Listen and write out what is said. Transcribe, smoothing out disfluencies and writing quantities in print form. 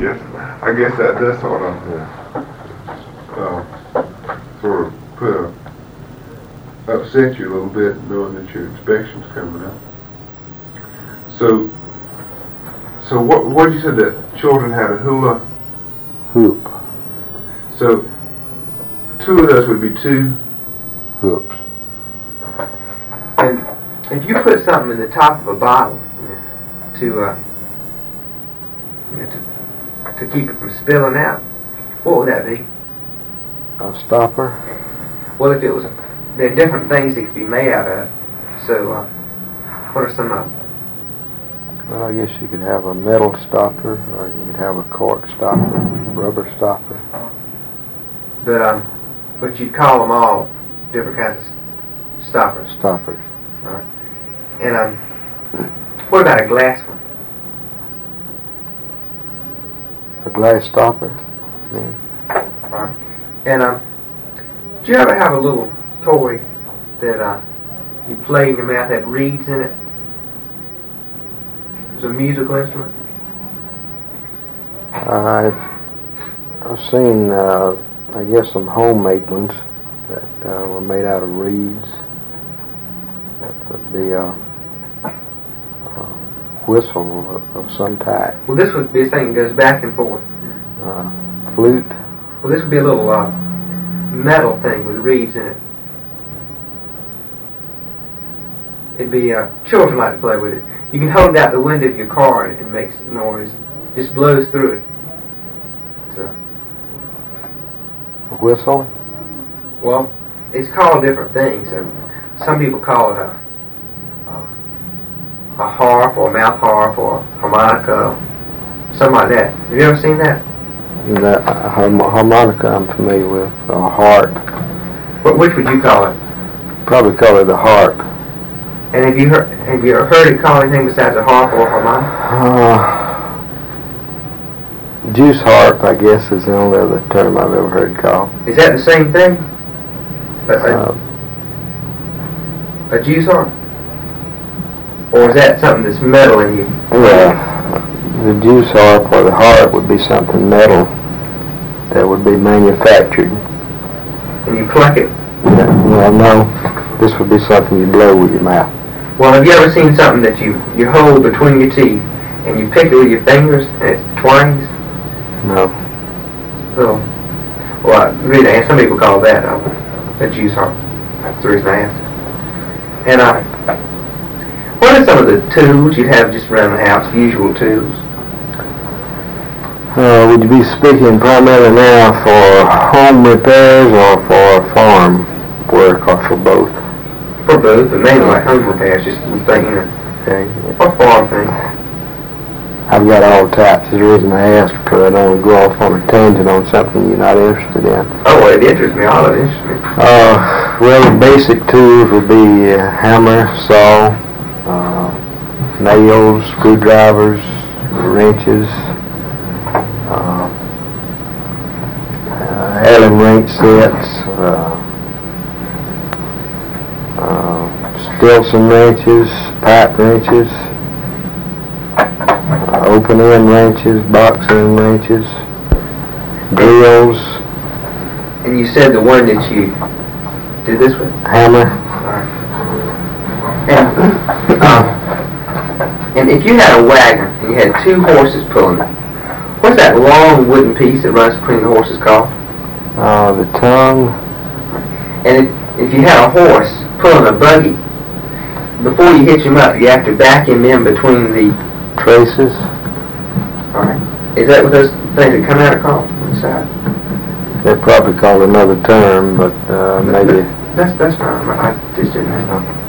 Yes, I guess that does sort of upset you a little bit, knowing that your inspection's coming up. So what you said that children had a hula hoop. So 2 of those would be 2 hoops. And if you put something in the top of a bottle to keep it from spilling out, what would that be? A stopper. Well, if it was, there are different things it could be made out of. So, what are some of them? Well, I guess you could have a metal stopper, or you could have a cork stopper, rubber stopper. But you'd call them all different kinds of stoppers. Stoppers. All right. And what about a glass one? A glass stopper. All right. And did you ever have a little toy that you played in your mouth that had reeds in it? It was a musical instrument. I've seen, I guess, some homemade ones that were made out of reeds. That would be a whistle of some type. Well, this would be a thing that goes back and forth. Flute. Well, this would be a little metal thing with reeds in it. It'd be, children like to play with it. You can hold it out the window of your car and it makes noise. It just blows through it. So, a whistle? Well, it's called different things. Some people call it a harp or a mouth harp or a harmonica, something like that. Have you ever seen that? The harmonica I'm familiar with, a harp. Which would you call it? Probably call it a harp. And have you heard it called anything besides a harp or a harmonica? Juice harp, I guess, is the only other term I've ever heard called. Is that the same thing? A juice harp? Or is that something that's metal in you? Yeah, the juice harp or the harp would be something metal that would be manufactured. And you pluck it? Yeah, well, no, this would be something you blow with your mouth. Well, have you ever seen something that you hold between your teeth and you pick it with your fingers and it twines? No. Really, some people call that a juice harp. That's the reason I asked. And what are some of the tools you'd have just around the house, usual tools? Would you be speaking primarily now for home repairs or for farm work or for both? For both, but mainly like home repairs, just thinking Okay. or farm things. I've got all types. Is the reason I asked, because I don't want to go off on a tangent on something you're not interested in. Oh, well, it interests me. All of it interests me. Well, the basic tools would be hammer, saw, nails, screwdrivers, wrenches, Allen wrench sets, Stilson wrenches, pipe wrenches, open end wrenches, box end wrenches, drills. And you said the one that you did this with? Hammer. Alright. And if you had a wagon and you had 2 horses pulling it, what's that long wooden piece that runs between the horses called? The tongue. And if you had a horse pulling a buggy, before you hitch him up, you have to back him in between the traces. Alright. Is that what those things that come out are called on the side? They're probably called another term, but maybe. That's fine. I just didn't know.